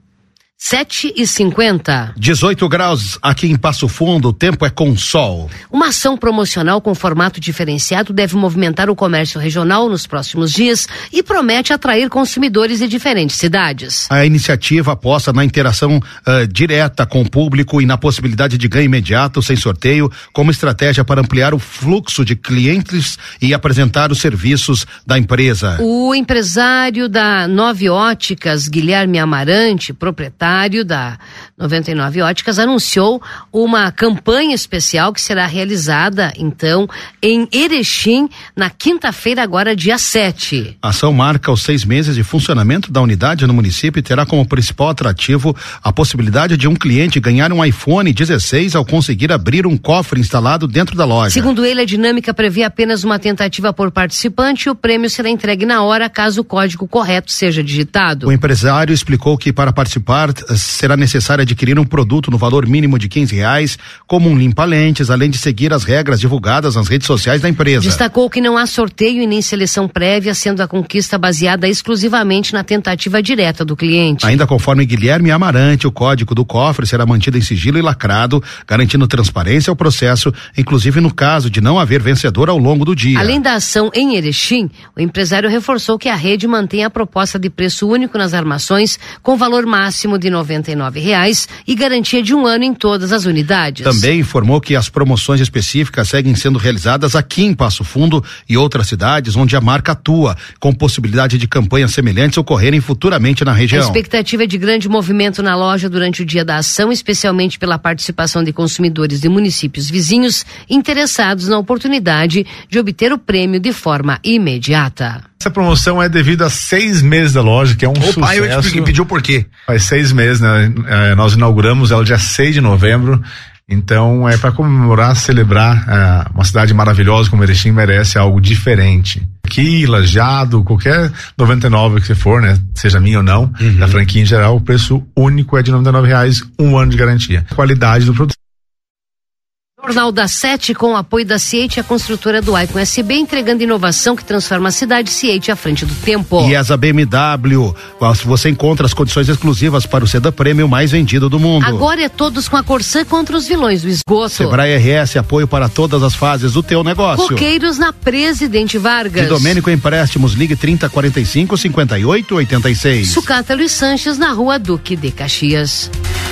sete e cinquenta. dezoito graus aqui em Passo Fundo, o tempo é com sol. Uma ação promocional com formato diferenciado deve movimentar o comércio regional nos próximos dias e promete atrair consumidores de diferentes cidades. A iniciativa aposta na interação uh, direta com o público e na possibilidade de ganho imediato, sem sorteio, como estratégia para ampliar o fluxo de clientes e apresentar os serviços da empresa. O empresário da Nove Óticas, Guilherme Amarante, proprietário da noventa e nove Óticas, anunciou uma campanha especial que será realizada, então, em Erechim, na quinta-feira, agora dia sete. A ação marca os seis meses de funcionamento da unidade no município e terá como principal atrativo a possibilidade de um cliente ganhar um iPhone dezesseis ao conseguir abrir um cofre instalado dentro da loja. Segundo ele, a dinâmica prevê apenas uma tentativa por participante e o prêmio será entregue na hora caso o código correto seja digitado. O empresário explicou que para participar será necessário adquirir um produto no valor mínimo de quinze reais, como um limpa-lentes, além de seguir as regras divulgadas nas redes sociais da empresa. Destacou que não há sorteio e nem seleção prévia, sendo a conquista baseada exclusivamente na tentativa direta do cliente. Ainda conforme Guilherme Amarante, o código do cofre será mantido em sigilo e lacrado, garantindo transparência ao processo, inclusive no caso de não haver vencedor ao longo do dia. Além da ação em Erechim, o empresário reforçou que a rede mantém a proposta de preço único nas armações, com valor máximo de noventa e nove reais e garantia de um ano em todas as unidades. Também informou que as promoções específicas seguem sendo realizadas aqui em Passo Fundo e outras cidades onde a marca atua, com possibilidade de campanhas semelhantes ocorrerem futuramente na região. A expectativa é de grande movimento na loja durante o dia da ação, especialmente pela participação de consumidores de municípios vizinhos interessados na oportunidade de obter o prêmio de forma imediata. Essa promoção é devido a seis meses da loja, que é um Opa, sucesso. Eu te pediu por quê? Faz seis meses, né? É, nós inauguramos ela dia seis de novembro, então é para comemorar, celebrar é, uma cidade maravilhosa como Erechim merece algo diferente. Aqui, Lajeado, qualquer noventa e nove que você for, né? Seja minha ou não, uhum. da franquia em geral, o preço único é de noventa e nove reais, um ano de garantia. Qualidade do produto. Jornal da Sete, com o apoio da Ciete, a construtora do Icon S B, entregando inovação que transforma a cidade. Ciete à frente do tempo. E essa B M W, você encontra as condições exclusivas para o sedã prêmio mais vendido do mundo. Agora é todos com a Corsã contra os vilões do esgoto. Sebrae R S, apoio para todas as fases do teu negócio. Coqueiros na Presidente Vargas. E Domênico Empréstimos, ligue trinta, quarenta e cinco, cinquenta e oito, oitenta e seis. Sucata Luiz Sanches, na rua Duque de Caxias.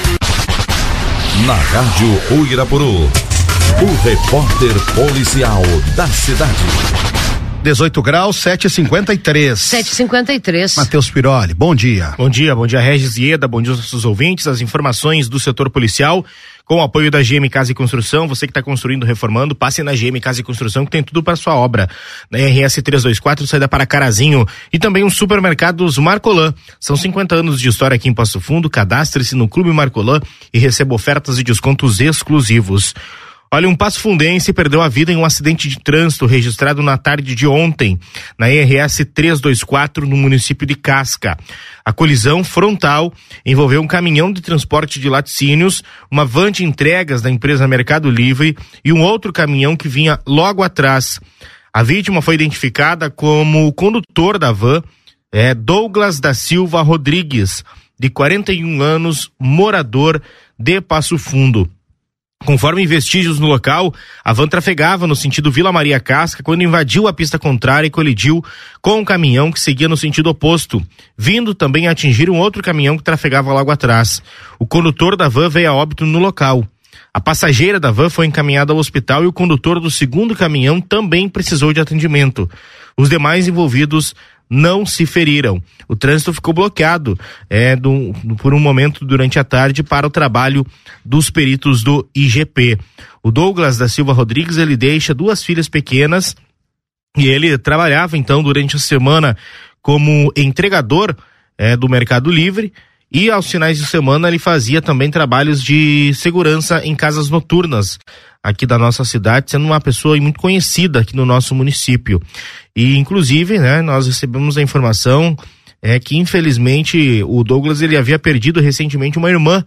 Na Rádio Uirapuru, o repórter policial da cidade. dezoito graus, sete e cinquenta e três. sete e cinquenta e três. Matheus Piroli, bom dia. Bom dia, bom dia Regis Ieda, bom dia aos nossos ouvintes, as informações do setor policial, com o apoio da G M Casa e Construção. Você que está construindo, reformando, passe na G M Casa e Construção que tem tudo para sua obra. Na R S trezentos e vinte e quatro, saída para Carazinho, e também um supermercados Marcolan. São cinquenta anos de história aqui em Passo Fundo. Cadastre-se no Clube Marcolan e receba ofertas e descontos exclusivos. Olha, um passo-fundense perdeu a vida em um acidente de trânsito registrado na tarde de ontem, na R S trezentos e vinte e quatro, no município de Casca. A colisão frontal envolveu um caminhão de transporte de laticínios, uma van de entregas da empresa Mercado Livre e um outro caminhão que vinha logo atrás. A vítima foi identificada como o condutor da van, é Douglas da Silva Rodrigues, de quarenta e um anos, morador de Passo Fundo. Conforme vestígios no local, a van trafegava no sentido Vila Maria Casca quando invadiu a pista contrária e colidiu com um caminhão que seguia no sentido oposto, vindo também a atingir um outro caminhão que trafegava logo atrás. O condutor da van veio a óbito no local. A passageira da van foi encaminhada ao hospital e o condutor do segundo caminhão também precisou de atendimento. Os demais envolvidos não se feriram. O trânsito ficou bloqueado é, do, por um momento durante a tarde para o trabalho dos peritos do I G P. O Douglas da Silva Rodrigues, ele deixa duas filhas pequenas e ele trabalhava então durante a semana como entregador é, do Mercado Livre, e aos finais de semana ele fazia também trabalhos de segurança em casas noturnas aqui da nossa cidade, sendo uma pessoa muito conhecida aqui no nosso município. E inclusive, né, nós recebemos a informação é que infelizmente o Douglas ele havia perdido recentemente uma irmã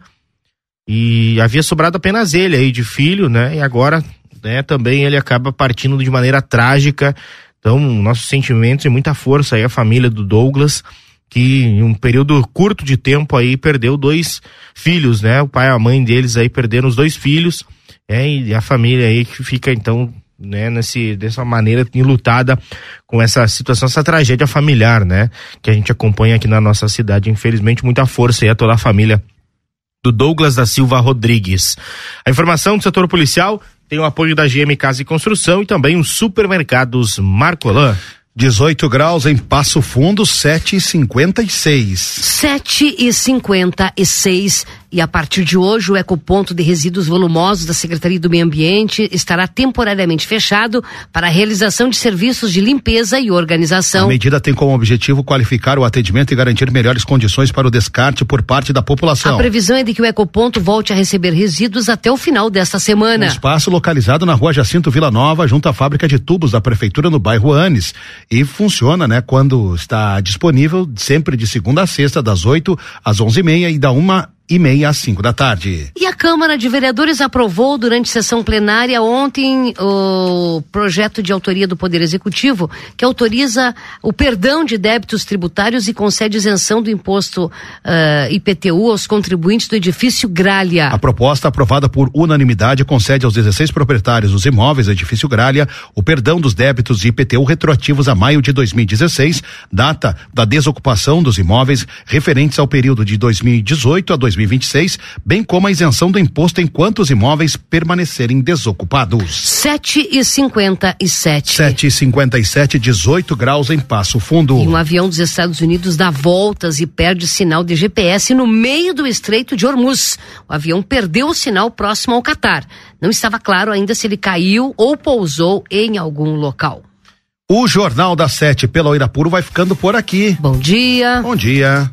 e havia sobrado apenas ele aí de filho, né? E agora, né, também ele acaba partindo de maneira trágica. Então, nossos sentimentos e muita força aí à família do Douglas, que em um período curto de tempo aí perdeu dois filhos, né? O pai e a mãe deles aí perderam os dois filhos, é, e a família aí que fica então, né, nesse, dessa maneira enlutada com essa situação, essa tragédia familiar, né? Que a gente acompanha aqui na nossa cidade, infelizmente. Muita força aí a toda a família do Douglas da Silva Rodrigues. A informação do setor policial tem o apoio da G M Casa e Construção e também os supermercados Marcolan. dezoito graus em Passo Fundo, sete e cinquenta e seis. sete e cinquenta e seis. E a partir de hoje, o ecoponto de resíduos volumosos da Secretaria do Meio Ambiente estará temporariamente fechado para a realização de serviços de limpeza e organização. A medida tem como objetivo qualificar o atendimento e garantir melhores condições para o descarte por parte da população. A previsão é de que o ecoponto volte a receber resíduos até o final desta semana. Um espaço localizado na rua Jacinto Vila Nova, junto à fábrica de tubos da prefeitura no bairro Anes. E funciona, né, quando está disponível, sempre de segunda a sexta, das oito às onze e meia e da uma e meia às cinco da tarde. E a Câmara de Vereadores aprovou durante sessão plenária ontem o projeto de autoria do Poder Executivo que autoriza o perdão de débitos tributários e concede isenção do imposto uh, I P T U aos contribuintes do edifício Gralha. A proposta, aprovada por unanimidade, concede aos dezesseis proprietários dos imóveis do edifício Gralha o perdão dos débitos de I P T U retroativos a maio de dois mil e dezesseis, data da desocupação dos imóveis referentes ao período de dois mil e dezoito a dois mil e vinte e seis, bem como a isenção do imposto enquanto os imóveis permanecerem desocupados. sete e cinquenta e sete. sete e cinquenta e sete, dezoito graus em Passo Fundo. E um avião dos Estados Unidos dá voltas e perde sinal de G P S no meio do Estreito de Hormuz. O avião perdeu o sinal próximo ao Catar. Não estava claro ainda se ele caiu ou pousou em algum local. O Jornal da Sete pela Uirapuru vai ficando por aqui. Bom dia. Bom dia.